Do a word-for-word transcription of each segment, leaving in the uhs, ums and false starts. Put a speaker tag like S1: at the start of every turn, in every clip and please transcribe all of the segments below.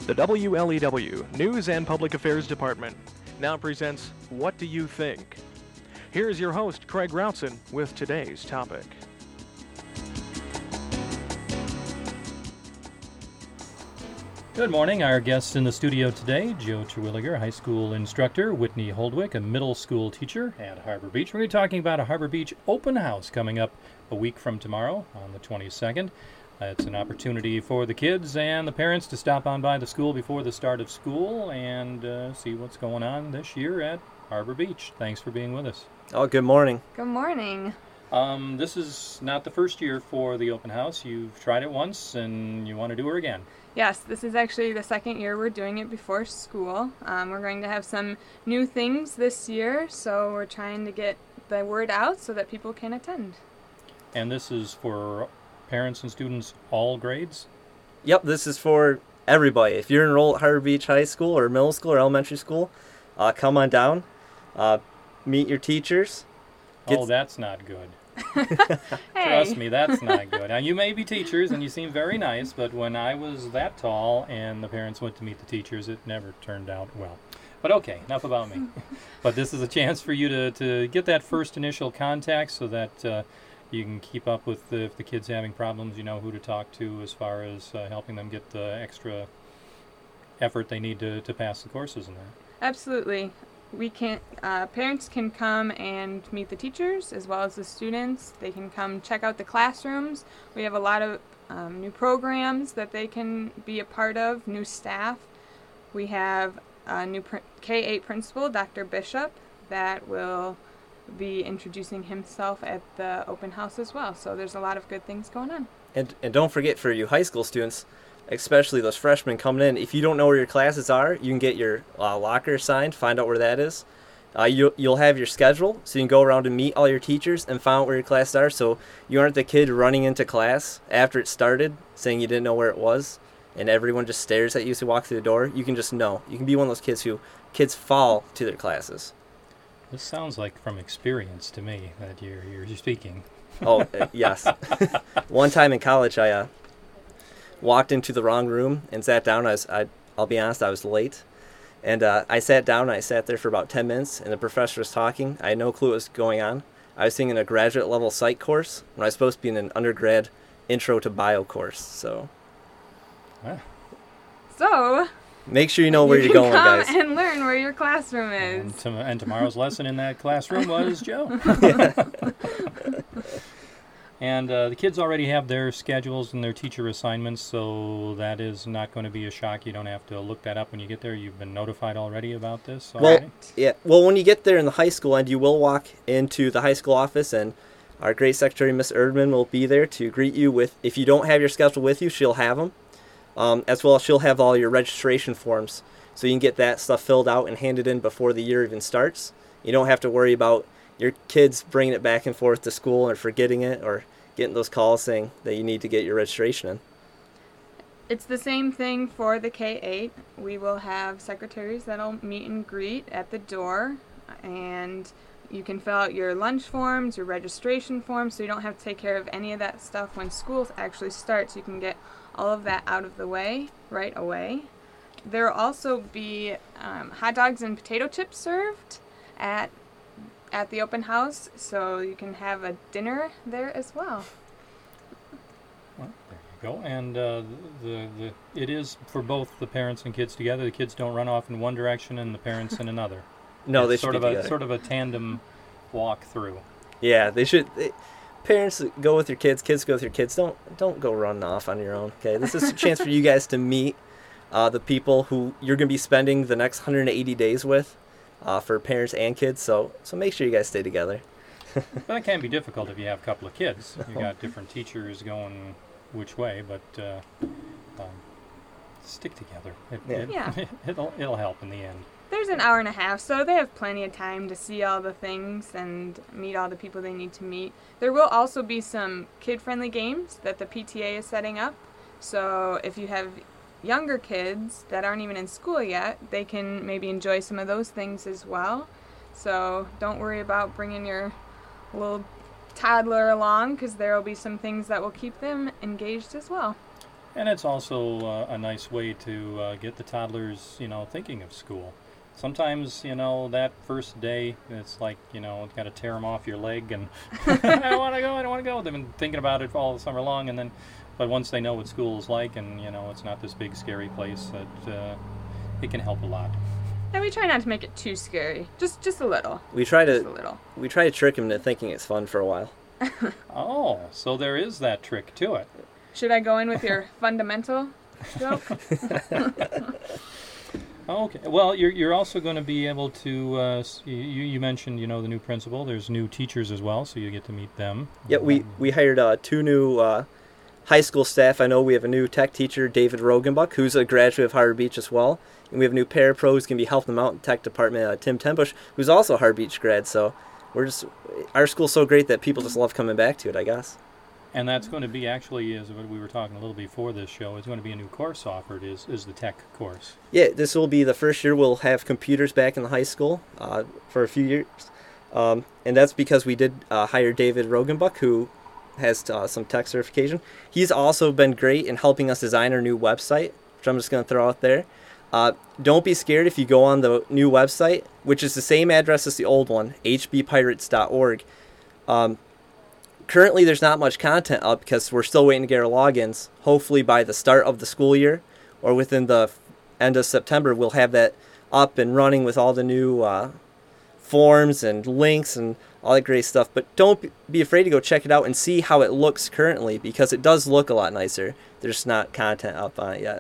S1: The W L E W News and Public Affairs Department now presents What Do You Think? Here's your host, Craig Routson, with today's topic.
S2: Good morning. Our guests in the studio today, Joe Terwilliger, high school instructor, Whitney Holdwick, a middle school teacher at Harbor Beach. We're going to be talking about a Harbor Beach open house coming up a week from tomorrow on the twenty-second. Uh, it's an opportunity for the kids and the parents to stop on by the school before the start of school and uh, see what's going on this year at Harbor Beach. Thanks for being with us.
S3: Oh, good morning.
S4: Good morning.
S2: Um, this is not the first year for the open house. You've tried it once and you want to do it again.
S4: Yes, this is actually the second year we're doing it before school. Um, we're going to have some new things this year, so we're trying to get the word out so that people can attend.
S2: And this is for parents and students all grades?
S3: Yep, this is for everybody. If you're enrolled at Harbor Beach High School or middle school or elementary school, uh, come on down, uh, meet your teachers.
S2: Get oh, that's not good.
S4: Hey.
S2: Trust me, that's not good. Now, you may be teachers and you seem very nice, but when I was that tall and the parents went to meet the teachers, it never turned out well. But okay, enough about me. But this is a chance for you to, to get that first initial contact so that uh, you can keep up with the, if the kids having problems, you know who to talk to as far as uh, helping them get the extra effort they need to, to pass the courses and that.
S4: Absolutely. We can, uh, parents can come and meet the teachers as well as the students. They can come check out the classrooms. We have a lot of um, new programs that they can be a part of, new staff. We have a new pr- K eight principal, Doctor Bishop, that will be introducing himself at the open house as well. So there's a lot of good things going on.
S3: And and don't forget, for you high school students, especially those freshmen coming in, if you don't know where your classes are, you can get your uh, locker assigned, find out where that is. Uh, you, you'll have your schedule, so you can go around and meet all your teachers and find out where your classes are, so you aren't the kid running into class after it started saying you didn't know where it was, and everyone just stares at you as you walk through the door. You can just know. You can be one of those kids who kids fall to their classes.
S2: This sounds like from experience to me that you're, you're speaking.
S3: Oh, uh, yes. One time in college, I uh, walked into the wrong room and sat down. I was, I, I'll be honest, I was late. And uh, I sat down and I sat there for about ten minutes, and the professor was talking. I had no clue what was going on. I was taking a graduate level psych course when I was supposed to be in an undergrad intro to bio course. So,
S2: ah.
S4: So
S3: make sure you know where
S4: you
S3: you're going,
S4: come
S3: guys.
S4: and learn where your classroom is.
S2: And, to, and tomorrow's lesson in that classroom was Joe. And uh, the kids already have their schedules and their teacher assignments, so that is not going to be a shock. You don't have to look that up when you get there. You've been notified already about this already?
S3: Well, yeah. Well, when you get there in the high school end, you will walk into the high school office, and our great secretary, Miss Erdman, will be there to greet you with, if you don't have your schedule with you, she'll have them. Um, as well as she'll have all your registration forms, so you can get that stuff filled out and handed in before the year even starts. You don't have to worry about your kids bringing it back and forth to school or forgetting it or getting those calls saying that you need to get your registration in.
S4: It's the same thing for the K eight. We will have secretaries that'll meet and greet at the door, and you can fill out your lunch forms, your registration forms, so you don't have to take care of any of that stuff when school actually starts. You can get all of that out of the way right away. There will also be um, hot dogs and potato chips served at at the open house, so you can have a dinner there as well.
S2: Well, there you go. And uh, the, the it is for both the parents and kids together. The kids don't run off in one direction and the parents in another.
S3: No,
S2: it's
S3: they should
S2: sort
S3: be
S2: of a
S3: together.
S2: sort of a tandem walk through.
S3: Yeah, they should. They, parents, go with your kids. Kids, go with your kids. Don't don't go running off on your own. Okay, this is a chance for you guys to meet uh, the people who you're going to be spending the next one hundred eighty days with. Uh, for parents and kids, so so make sure you guys stay together.
S2: But that can be difficult if you have a couple of kids. You got different teachers going which way, but uh, um, stick together. It,
S3: Yeah.
S2: It,
S4: Yeah.
S2: it'll it'll help in the end.
S4: There's an hour and a half, so they have plenty of time to see all the things and meet all the people they need to meet. There will also be some kid-friendly games that the P T A is setting up, so if you have younger kids that aren't even in school yet, they can maybe enjoy some of those things as well. So don't worry about bringing your little toddler along, because there will be some things that will keep them engaged as well.
S2: And it's also uh, a nice way to uh, get the toddlers, you know, thinking of school. Sometimes, you know, that first day, it's like, you know, got to tear them off your leg, and I want to go, I don't want to go. They've been thinking about it all summer long, and then, but once they know what school is like, and, you know, it's not this big, scary place, that uh, it can help a lot.
S4: And we try not to make it too scary. Just just a little.
S3: We try
S4: Just a
S3: to
S4: little.
S3: we try to trick them into thinking it's fun for a while.
S2: Oh, so there is that trick to it.
S4: Should I go in with your fundamental joke?
S2: Okay. Well, you're you're also going to be able to. Uh, s- you you mentioned, you know, the new principal. There's new teachers as well, so you get to meet them.
S3: Yeah, we we hired uh, two new uh, high school staff. I know we have a new tech teacher, David Rogenbuck, who's a graduate of Harbor Beach as well, and we have a new parapro who's going to be helping them out in tech department, uh, Tim Tembush, who's also a Harbor Beach grad. So we're just our school's so great that people just love coming back to it, I guess.
S2: And that's going to be actually, as what we were talking a little before this show, is going to be a new course offered. Is is the tech course?
S3: Yeah, this will be the first year we'll have computers back in the high school uh, for a few years. Um, and that's because we did uh, hire David Rogenbuck, who has uh, some tech certification. He's also been great in helping us design our new website, which I'm just going to throw out there. Uh, don't be scared if you go on the new website, which is the same address as the old one, h b pirates dot org. Um, currently, there's not much content up because we're still waiting to get our logins. Hopefully, by the start of the school year or within the end of September, we'll have that up and running with all the new uh, forms and links and all that great stuff. But don't be afraid to go check it out and see how it looks currently, because it does look a lot nicer. There's not content up on it yet.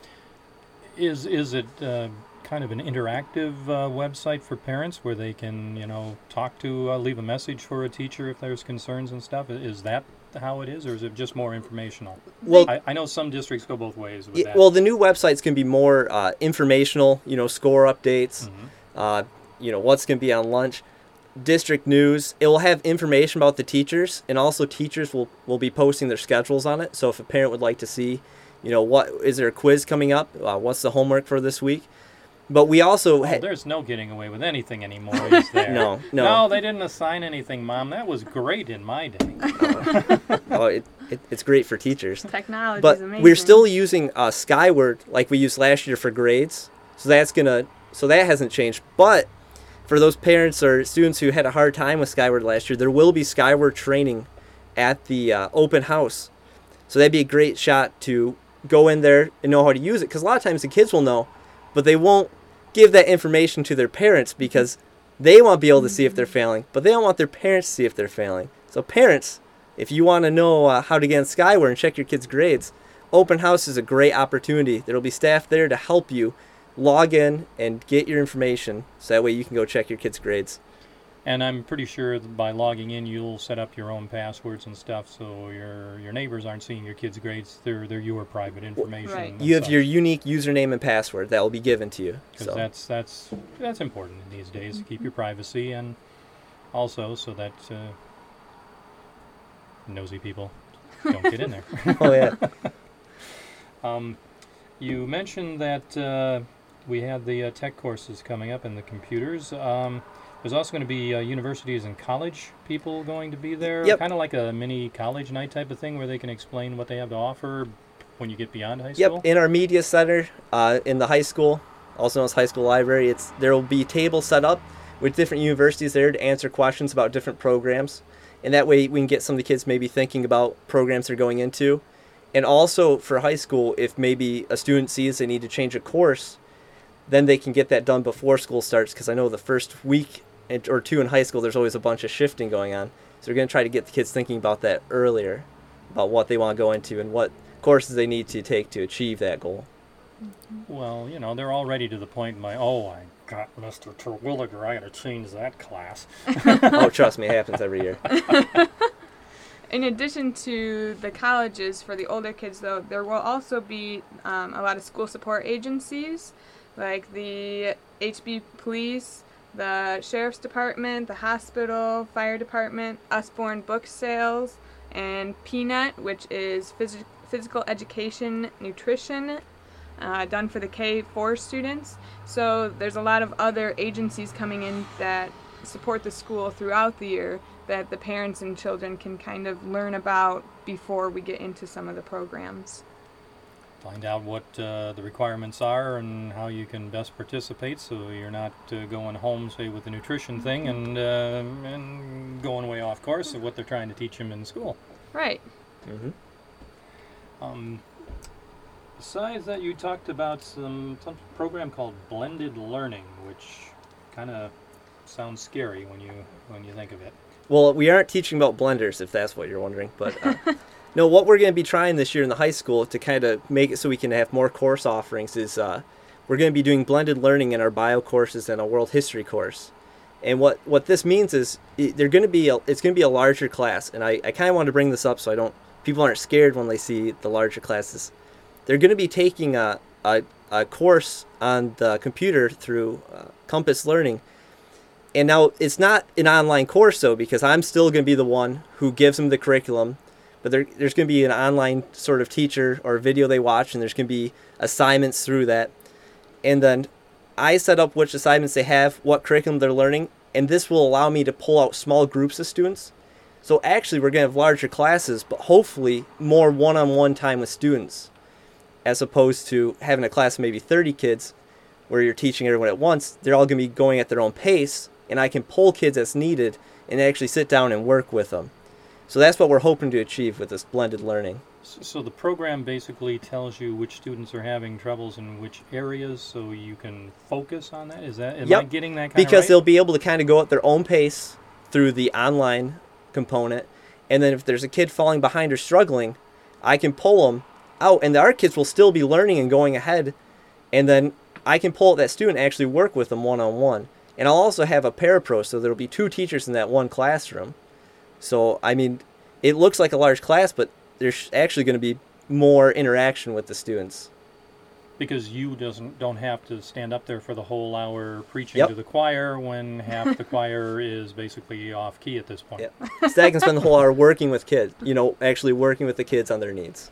S2: Is is it uh, kind of an interactive uh, website for parents where they can, you know, talk to, uh, leave a message for a teacher if there's concerns and stuff? Is that how it is, or is it just more informational?
S3: Well,
S2: I, I know some districts go both ways with
S3: yeah,
S2: that.
S3: well, the new website's going to be more uh, informational, you know, score updates,
S2: Mhm.
S3: uh, you know, what's going to be on lunch, district news. It will have information about the teachers, and also teachers will, will be posting their schedules on it. So if a parent would like to see, you know, what is there a quiz coming up? Uh, what's the homework for this week? But we also
S2: Oh,
S3: ha-
S2: there's no getting away with anything anymore, is there?
S3: No, no.
S2: No, they didn't assign anything, Mom. That was great in my day.
S3: oh, it, it, it's great for teachers.
S4: Technology
S3: But
S4: is amazing.
S3: we're still using uh, Skyward like we used last year for grades, so that's gonna so that hasn't changed. But for those parents or students who had a hard time with Skyward last year, there will be Skyward training at the uh, open house, so that'd be a great shot to go in there and know how to use it. Because a lot of times the kids will know, but they won't give that information to their parents because they want to be able to see if they're failing, but they don't want their parents to see if they're failing. So parents, if you want to know uh, how to get in Skyward and check your kids' grades, open house is a great opportunity. There will be staff there to help you log in and get your information, so that way you can go check your kids' grades.
S2: And I'm pretty sure that by logging in, you'll set up your own passwords and stuff, so your your neighbors aren't seeing your kids' grades. They're they're your private information.
S4: Right.
S2: and
S3: You have
S2: such.
S3: your unique username and password that will be given to you.
S2: 'Cause
S3: So
S2: that's that's that's important these days to keep your privacy, and also so that uh, nosy people don't get in there.
S3: oh yeah,
S2: Um, you mentioned that uh, we had the uh, tech courses coming up and the computers. Um, there's also going to be uh, universities and college people going to be there,
S3: Yep.
S2: kind of like a mini college night type of thing where they can explain what they have to offer when you get beyond high
S3: yep.
S2: school.
S3: In our media center, uh, in the high school, also known as high school library, it's there will be tables set up with different universities there to answer questions about different programs, and that way we can get some of the kids maybe thinking about programs they're going into. And also for high school, if maybe a student sees they need to change a course, then they can get that done before school starts, because I know the first week or two in high school there's always a bunch of shifting going on. So we're going to try to get the kids thinking about that earlier, about what they want to go into and what courses they need to take to achieve that goal.
S2: Well, you know, they're already to the point my, oh, I got Mister Terwilliger, I got to change that class.
S3: Oh, trust me, it happens every year.
S4: In addition to the colleges for the older kids, though, there will also be um, a lot of school support agencies, like the H B Police, the Sheriff's Department, the hospital, fire department, Usborne Book Sales, and P N E T, which is phys- Physical Education Nutrition, uh, done for the K four students. So there's a lot of other agencies coming in that support the school throughout the year that the parents and children can kind of learn about before we get into some of the programs.
S2: find out what uh, the requirements are and how you can best participate, so you're not uh, going home, say, with the nutrition thing and uh, and going way off course of what they're trying to teach them in school.
S4: Right.
S3: Mm-hmm.
S2: Um, besides that, you talked about some some program called Blended Learning, which kind of sounds scary when you when you think of it.
S3: Well, we aren't teaching about blenders, if that's what you're wondering. But uh, no, what we're going to be trying this year in the high school to kind of make it so we can have more course offerings is uh, we're going to be doing blended learning in our bio courses and a world history course. And what, what this means is it, they're going to be a, it's going to be a larger class. And I, I kind of want to bring this up so I don't people aren't scared when they see the larger classes. They're going to be taking a, a, a course on the computer through uh, Compass Learning. And now it's not an online course, though, because I'm still going to be the one who gives them the curriculum. But there, there's going to be an online sort of teacher or video they watch, and there's going to be assignments through that. And then I set up which assignments they have, what curriculum they're learning, and this will allow me to pull out small groups of students. So actually, we're going to have larger classes, but hopefully more one-on-one time with students, as opposed to having a class of maybe thirty kids where you're teaching everyone at once. They're all going to be going at their own pace, and I can pull kids as needed and actually sit down and work with them. So that's what we're hoping to achieve with this blended learning.
S2: So, so the program basically tells you which students are having troubles in which areas, so you can focus on that? Is that, am
S3: Yep.
S2: I getting that kind
S3: Because
S2: of right?
S3: they'll be able to kind of go at their own pace through the online component, and then if there's a kid falling behind or struggling, I can pull them out, and our kids will still be learning and going ahead, and then I can pull out that student and actually work with them one-on-one. And I'll also have a parapro, so there'll be two teachers in that one classroom. So, I mean, it looks like a large class, but there's actually going to be more interaction with the students.
S2: Because you doesn't don't have to stand up there for the whole hour preaching
S3: Yep.
S2: to the choir when half the choir is basically off key at this point.
S3: Yep. So I can spend the whole hour working with kids, you know, actually working with the kids on their needs.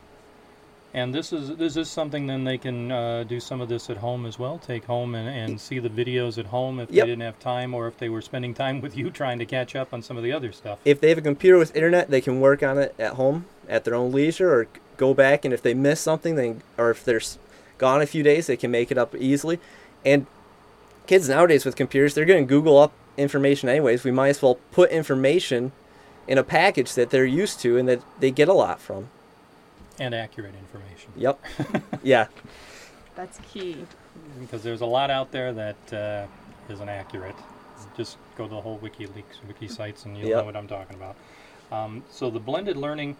S2: And this is is this something then they can uh, do some of this at home as well? Take home and, and see the videos at home if
S3: Yep.
S2: they didn't have time, or if they were spending time with you trying to catch up on some of the other stuff.
S3: If they have a computer with internet, they can work on it at home at their own leisure, or go back, and if they miss something, they, or if they're s- gone a few days, they can make it up easily. And kids nowadays with computers, they're going to Google up information anyways. We might as well put information in a package that they're used to and that they get a lot from.
S2: And accurate information.
S3: Yep. Yeah.
S4: That's key.
S2: Because there's a lot out there that uh, isn't accurate. Just go to the whole WikiLeaks, wiki sites, and you'll
S3: Yep.
S2: know what I'm talking about. Um, so the blended learning,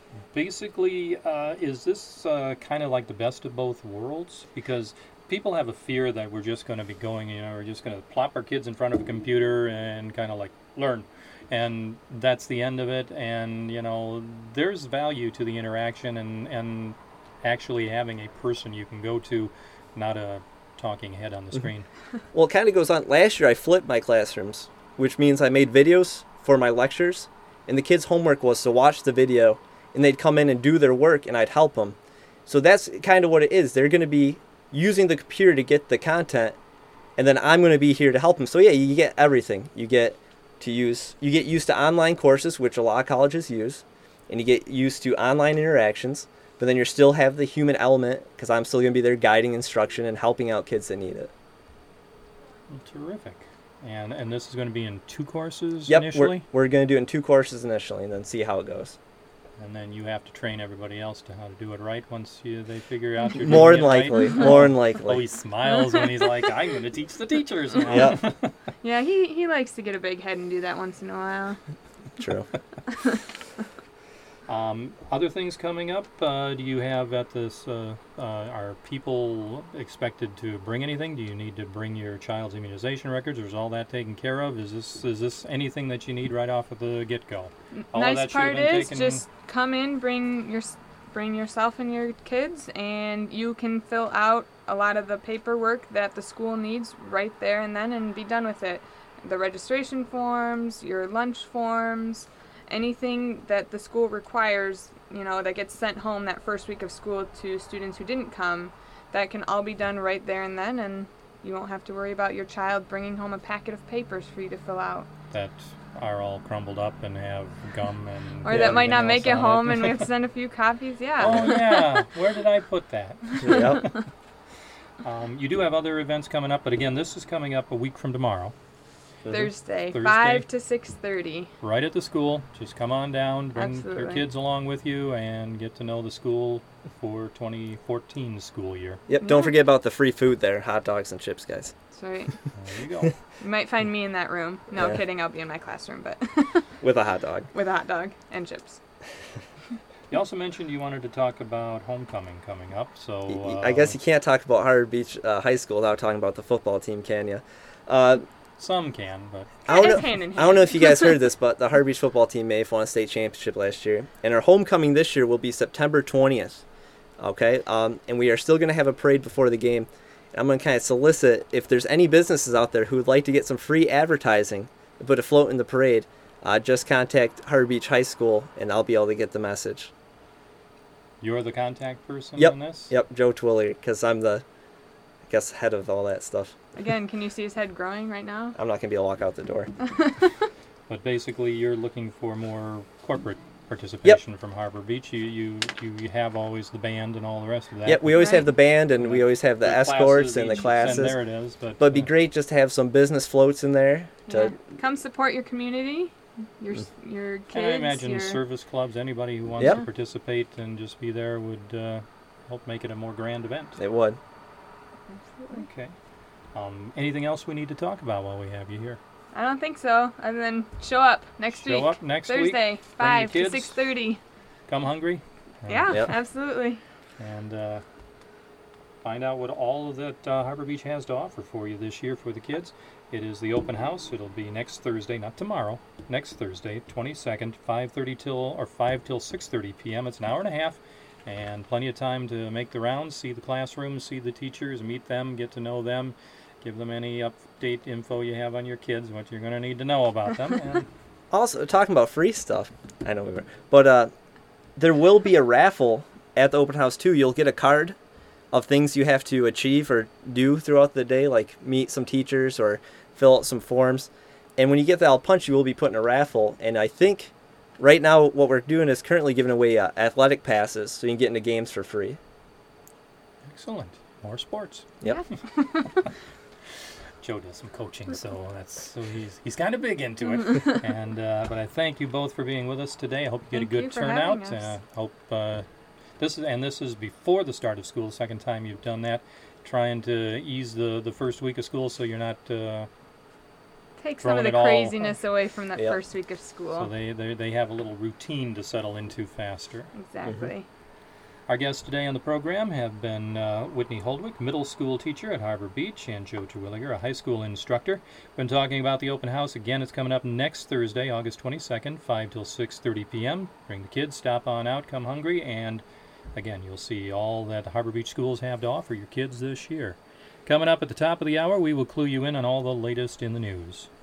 S2: basically, uh, is this uh, kind of like the best of both worlds? Because people have a fear that we're just going to be going, you know, we're just going to plop our kids in front of a computer and kind of like learn. And that's the end of it. And, you know, there's value to the interaction and, and actually having a person you can go to, not a talking head on the screen.
S3: Well, it kind of goes on. Last year, I flipped my classrooms, which means I made videos for my lectures, and the kids' homework was to watch the video, and they'd come in and do their work, and I'd help them. So that's kind of what it is. They're going to be using the computer to get the content, and then I'm going to be here to help them. So yeah, you get everything. You get to use, you get used to online courses, which a lot of colleges use, and you get used to online interactions, but then you still have the human element, because I'm still going to be there guiding instruction and helping out kids that need it.
S2: Well, terrific. And and this is going to be in two courses
S3: Yep,
S2: initially?
S3: we're, we're going to do it in two courses initially, and then see how it goes.
S2: And then you have to train everybody else to how to do it right once you they figure out you're
S3: More
S2: doing
S3: than
S2: it
S3: likely,
S2: right.
S3: more than
S2: Oh,
S3: likely.
S2: he smiles when he's like, I'm going to teach the teachers now.
S3: Yep,
S4: Yeah, he, he likes to get a big head and do that once in a while.
S3: true.
S2: Um, other things coming up, uh, do you have at this, uh, uh, are people expected to bring anything? Do you need to bring your child's immunization records, or is all that taken care of? Is this is this anything that you need right off of the get-go? All of
S4: nice
S2: that should have
S4: part
S2: been
S4: is
S2: taken-
S4: just come in, bring your bring yourself and your kids, and you can fill out a lot of the paperwork that the school needs right there and then, and be done with it. The registration forms, your lunch forms, anything that the school requires, you know, that gets sent home that first week of school to students who didn't come, that can all be done right there and then, and you won't have to worry about your child bringing home a packet of papers for you to fill out.
S2: That are all crumbled up and have gum and
S4: Or
S3: Yeah,
S4: that might not
S2: everything
S4: make it
S2: else on
S4: home and we have to send a few copies. Yeah.
S2: Oh yeah, where did I put that?
S3: Yep.
S2: Um, you do have other events coming up, but again, this is coming up a week from tomorrow,
S4: Thursday,
S2: Thursday.
S4: five to six thirty.
S2: right at the school. Just come on down, bring your
S4: Absolutely.
S2: kids along with you, and get to know the school for twenty fourteen school year.
S3: Yep. Don't
S4: Yeah.
S3: forget about the free food there, hot dogs and chips, guys.
S4: That's right.
S2: There you go.
S4: You might find me in that room. No
S3: Yeah.
S4: kidding, I'll be in my classroom, but
S3: With a hot dog.
S4: with a hot dog and chips.
S2: You also mentioned you wanted to talk about homecoming coming up, so
S3: Y- y-
S2: uh,
S3: I guess you can't talk about Harbor Beach uh, High School without talking about the football team, can you? Uh,
S2: some can, but
S3: I don't
S4: It's
S3: know.
S4: hand in
S3: I don't know
S4: hand.
S3: if you guys heard this, but the Harbor Beach football team may have won a state championship last year, and our homecoming this year will be September twentieth. Okay, um, and we are still going to have a parade before the game. I'm going to kind of solicit if there's any businesses out there who would like to get some free advertising and put a float in the parade. Uh, just contact Harbor Beach High School, and I'll be able to get the message.
S2: you're the contact person
S3: Yep.
S2: on this?
S3: Yep, Joe Twilliger, because I'm the, I guess, head of all that stuff.
S4: Again, can you see his head growing right now?
S3: I'm not going to be able to walk out the door.
S2: But basically, you're looking for more corporate participation from Harbor Beach. You, you you have always the band and all the rest of that.
S3: Yep, we always
S4: Right.
S3: have the band, and we always have the, escorts
S2: classes
S3: and the
S2: each-
S3: classes.
S2: And there it is. But,
S3: But it'd be
S2: uh,
S3: great just to have some business floats in there. To,
S4: Yeah. Come support your community, your s- your kids.
S2: And I imagine
S4: your...
S2: service clubs, anybody who wants
S3: Yep.
S2: to participate and just be there would uh, help make it a more grand event.
S3: It would.
S4: Absolutely.
S2: Okay. Um, anything else we need to talk about while we have you here?
S4: I don't think so. And then show up next
S2: Show
S4: week.
S2: up next week.
S4: Thursday, five to
S2: kids.
S4: six thirty.
S2: Come hungry. and-
S4: Yeah,
S3: Yep.
S4: absolutely.
S2: And uh, find out what all of that uh, Harbor Beach has to offer for you this year for the kids. It is the open house. It'll be next Thursday, not tomorrow. Next Thursday, twenty-second, five thirty till or five till six thirty p.m. It's an hour and a half, and plenty of time to make the rounds, see the classrooms, see the teachers, meet them, get to know them, give them any update info you have on your kids, what you're going to need to know about them. And
S3: Also, talking about free stuff, I know we were, but uh, there will be a raffle at the open house too. You'll get a card of things you have to achieve or do throughout the day, like meet some teachers or fill out some forms. And when you get the Al Punch, you will be put in a raffle. And I think right now what we're doing is currently giving away uh, athletic passes, so you can get into games for free.
S2: excellent. More sports.
S3: Yep.
S2: Joe does some coaching, so that's so he's he's kind of big into it. and uh, but I thank you both for being with us today. I hope you get
S4: Thank
S2: a
S4: you
S2: good
S4: for
S2: turnout.
S4: having us.
S2: Uh, hope uh, this is and this is before the start of school. The second time you've done that, trying to ease the the first week of school, so you're not uh,
S4: Take some of
S2: Throwing
S4: the
S2: it all-
S4: craziness away from that
S3: Yep.
S4: first week of school.
S2: so they, they they have a little routine to settle into faster.
S4: Exactly.
S2: Our guests today on the program have been uh, Whitney Holdwick, middle school teacher at Harbor Beach, and Joe Terwilliger, a high school instructor. Been talking about the open house. Again, it's coming up next Thursday, August twenty-second, five till six thirty p.m. Bring the kids, stop on out, come hungry, and again, you'll see all that the Harbor Beach schools have to offer your kids this year. Coming up at the top of the hour, we will clue you in on all the latest in the news.